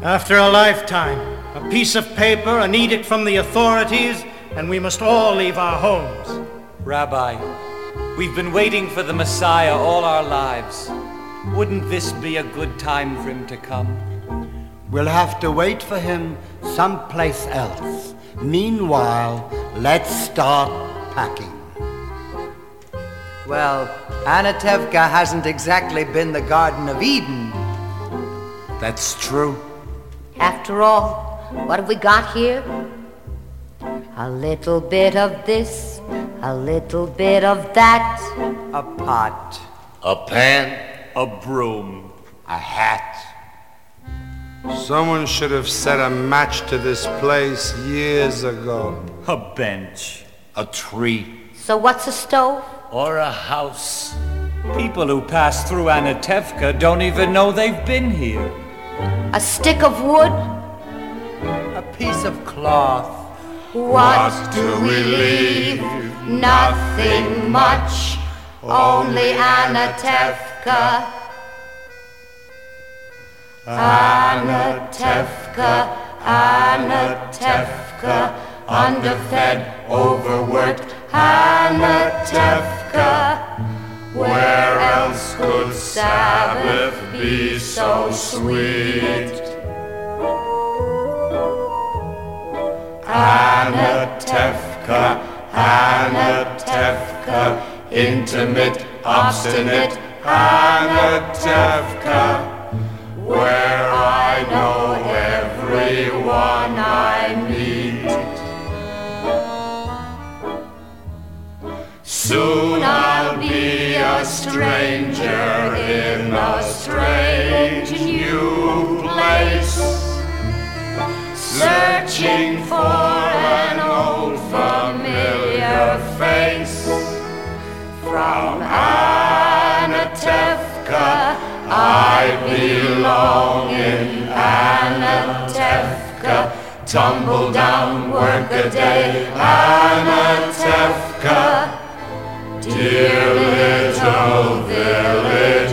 After a lifetime, a piece of paper, an edict from the authorities, and we must all leave our homes. Rabbi, we've been waiting for the Messiah all our lives. Wouldn't this be a good time for him to come? We'll have to wait for him someplace else. Meanwhile, let's start packing. Well, Anatevka hasn't exactly been the Garden of Eden. That's true. After all, what have we got here? A little bit of this, a little bit of that. A pot. A pan. A broom. A hat. Someone should have set a match to this place years ago. A bench. A tree. So what's a stove? Or a house. People who pass through Anatevka don't even know they've been here. A stick of wood? A piece of cloth. What do we leave? Nothing much, only Anatevka. Anatevka, Anatevka, underfed, overworked, Anatevka. Where else could Sabbath be so sweet? Anatevka, Anatevka, intimate, obstinate, Anatevka. Where I know everyone I meet. Soon I'll be a stranger in a strange new place, searching for an old familiar face. From Anatevka I belong in Anatevka. Tumble down, work a day, Anatevka. Dear little village.